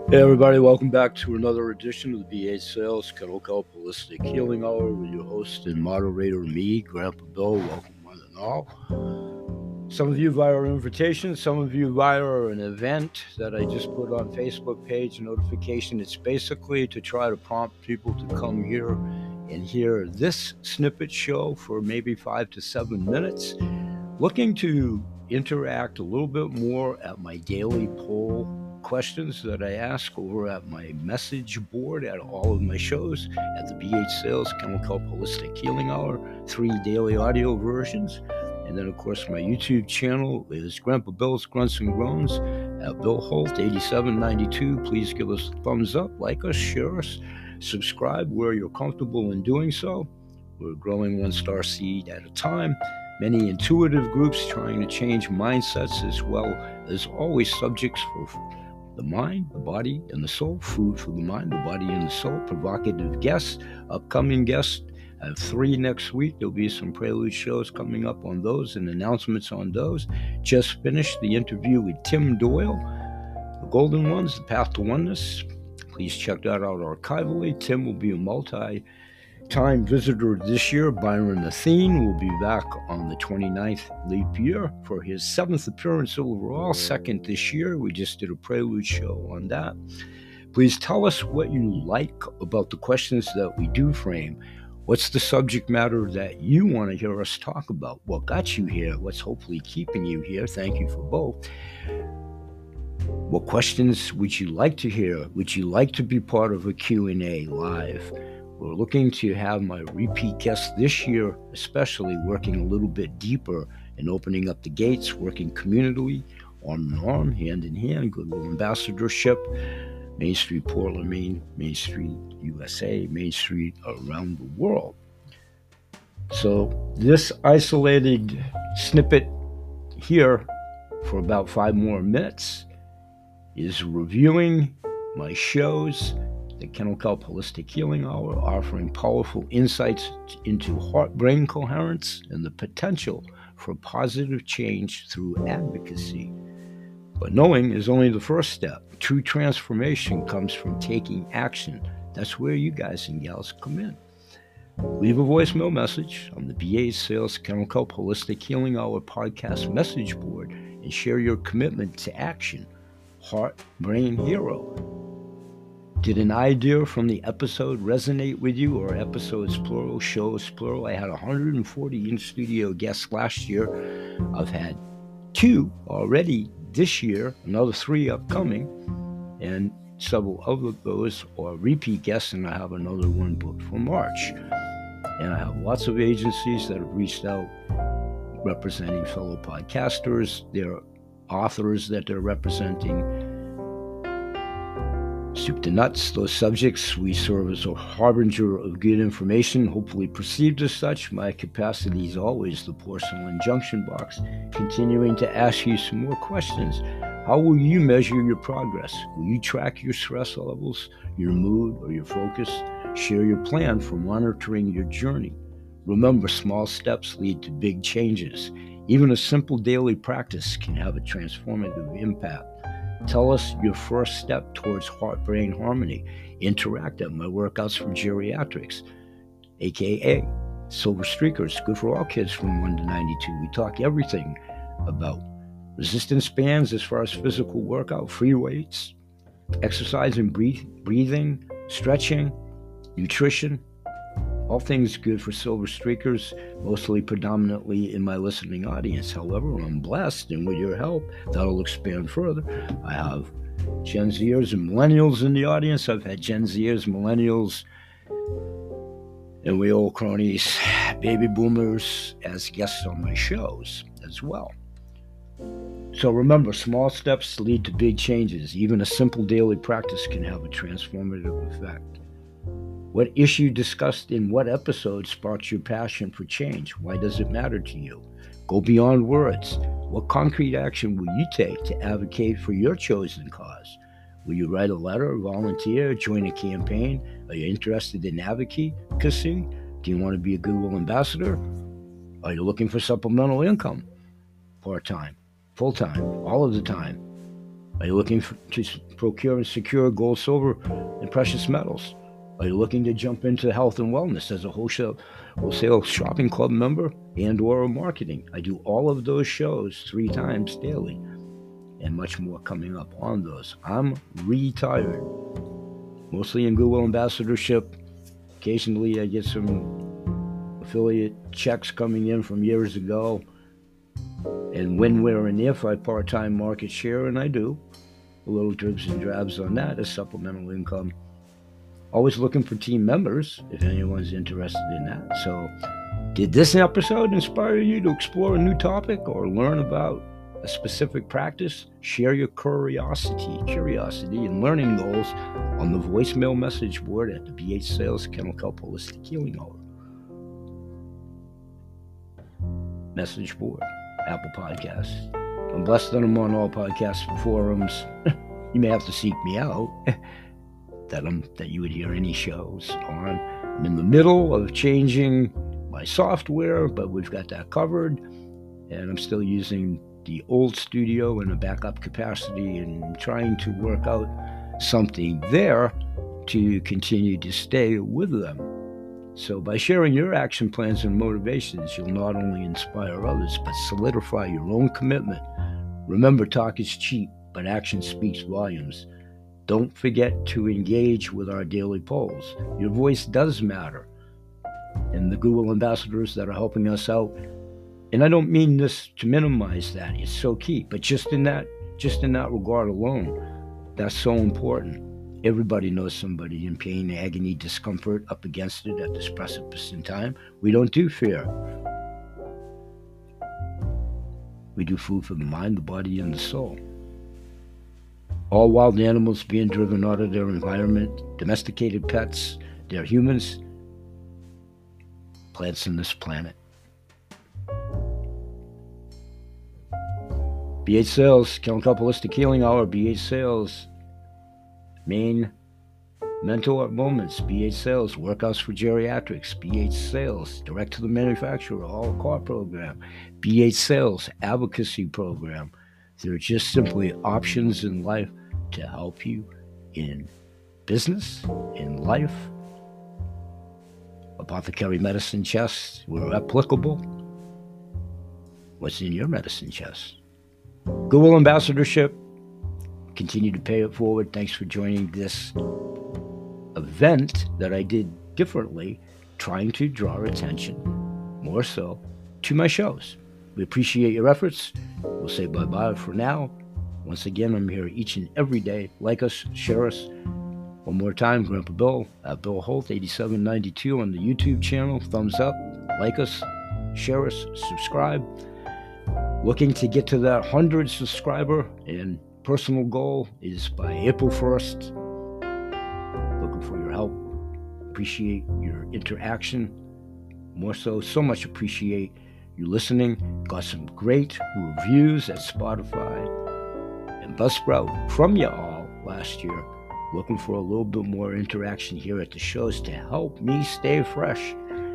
Hey everybody, welcome back to another edition of the BA Sales Kennel Kelp Holistic Healing Hour with your host and moderator, me, Grandpa Bill. Welcome one and all. Some of you via our invitation, some of you via an event that I just put on Facebook page notification. It's basically to try to prompt people to come here and hear this snippet show for maybe 5 to 7 minutes. Looking to interact a little bit more at my daily poll questions that I ask over at my message board at all of my shows at the BH Sales Kennel Kelp Holistic Healing Hour, 3 daily audio versions. And then, of course, my YouTube channel is Grandpa Bill's Grunts and Groans at Bill Holt 8792. Please give us a thumbs up, like us, share us, subscribe where you're comfortable in doing so. We're growing one star seed at a time. Many intuitive groups trying to change mindsets, as well as always subjects for the mind, the body, and the soul. Food for the mind, the body, and the soul. Provocative guests, upcoming guests. I have 3 next week. There'll be some prelude shows coming up on those and announcements on those. Just finished the interview with Tim Doyle, The Golden Ones, The Path to Oneness. Please check that out archivally. Tim will be a multi-time visitor this year. Byron Athene will be back on the 29th leap year for his 7th appearance overall, 2nd this year. We just did a prelude show on that. Please tell us what you like about the questions that we do frame. What's the subject matter that you want to hear us talk about? What got you here? What's hopefully keeping you here? Thank you for both. What questions would you like to hear? Would you like to be part of a Q&A live? We're looking to have my repeat guests this year, especially working a little bit deeper and opening up the gates, working communally, arm in arm, hand in hand, goodwill ambassadorship, Main Street, Portland, Maine, Main Street, USA, Main Street around the world. So this isolated snippet here for about 5 more minutes is reviewing my shows, the Kennel Kelp Holistic Healing Hour, offering powerful insights into heart-brain coherence and the potential for positive change through advocacy. But knowing is only the first step. True transformation comes from taking action. That's where you guys and gals come in. Leave a voicemail message on the BA Sales Kennel Kelp Holistic Healing Hour podcast message board and share your commitment to action. Heart Brain Hero. Did an idea from the episode resonate with you, or episodes plural, shows plural? I had 140 in-studio guests last year. I've had 2 already this year, another 3 upcoming, and several of those are repeat guests, and I have another one booked for March. And I have lots of agencies that have reached out representing fellow podcasters, their authors that they're representing. Soup to nuts, those subjects. We serve as a harbinger of good information, hopefully perceived as such. My capacity is always the porcelain junction box, continuing to ask you some more questions. How will you measure your progress? Will you track your stress levels, your mood, or your focus? Share your plan for monitoring your journey. Remember, small steps lead to big changes. Even a simple daily practice can have a transformative impact. Tell us your first step towards heart-brain harmony. Interact at my workouts for geriatrics, aka Silver Streakers, good for all kids from 1 to 92. We talk everything about resistance bands as far as physical workout, free weights, exercise and breathing, stretching, nutrition, all things good for Silver Streakers, mostly predominantly in my listening audience. However, I'm blessed, and with your help, that'll expand further. I have Gen Zers and Millennials in the audience. I've had Gen Zers, Millennials, and we old cronies, baby boomers, as guests on my shows as well. So remember, small steps lead to big changes. Even a simple daily practice can have a transformative effect. What issue discussed in what episode sparks your passion for change? Why does it matter to you? Go beyond words. What concrete action will you take to advocate for your chosen cause? Will you write a letter, volunteer, join a campaign? Are you interested in advocacy? Do you want to be a goodwill ambassador? Are you looking for supplemental income? Part-time, full-time, all of the time. Are you looking to procure and secure gold, silver, and precious metals? Are you looking to jump into health and wellness as a wholesale shopping club member and/or marketing? I do all of those shows 3 times daily, and much more coming up on those. I'm retired, mostly in Google ambassadorship. Occasionally I get some affiliate checks coming in from years ago, and when, where, and if I part-time market share, and I do, a little dribs and drabs on that as supplemental income. Always looking for team members if anyone's interested in that. So, did this episode inspire you to explore a new topic or learn about a specific practice? Share your curiosity and learning goals on the voicemail message board at the BH Sales Kennel Kelp Holistic Healing Hour. Message board, Apple Podcasts. I'm blessed that I'm on all podcast forums. You may have to seek me out that you would hear any shows on. I'm in the middle of changing my software, but we've got that covered, and I'm still using the old studio in a backup capacity and trying to work out something there to continue to stay with them. So by sharing your action plans and motivations, you'll not only inspire others, but solidify your own commitment. Remember, talk is cheap, but action speaks volumes. Don't forget to engage with our daily polls. Your voice does matter. And the Google ambassadors that are helping us out, and I don't mean this to minimize that, it's so key, but just in that regard alone, that's so important. Everybody knows somebody in pain, agony, discomfort, up against it at this precipice in time. We don't do fear. We do food for the mind, the body, and the soul. All wild animals being driven out of their environment, domesticated pets, they're humans, plants on this planet. BH Sales, Kennel Kelp Holistic Healing Hour, BH Sales, main mentor moments, BH Sales, workouts for geriatrics, BH Sales, direct to the manufacturer, all car program, BH Sales, advocacy program. They're just simply options in life to help you in business, in life. Apothecary medicine chest, where applicable. What's in your medicine chest? Google ambassadorship, continue to pay it forward. Thanks for joining this event that I did differently, trying to draw attention more so to my shows. We appreciate your efforts. We'll say bye-bye for now. Once again, I'm here each and every day. Like us, share us. One more time, Grandpa Bill at Bill Holt 8792 on the YouTube channel. Thumbs up, like us, share us, subscribe. Looking to get to that 100 subscriber, and personal goal is by April 1st. Looking for your help. Appreciate your interaction. More so much appreciate you listening. Got some great reviews at Spotify and Buzzsprout from you all last year. Looking for a little bit more interaction here at the shows to help me stay fresh.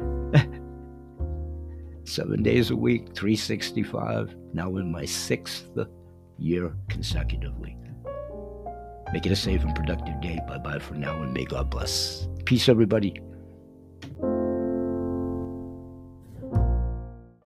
7 days a week, 365, now in my 6th year consecutively. Make it a safe and productive day. Bye-bye for now, and may God bless. Peace, everybody.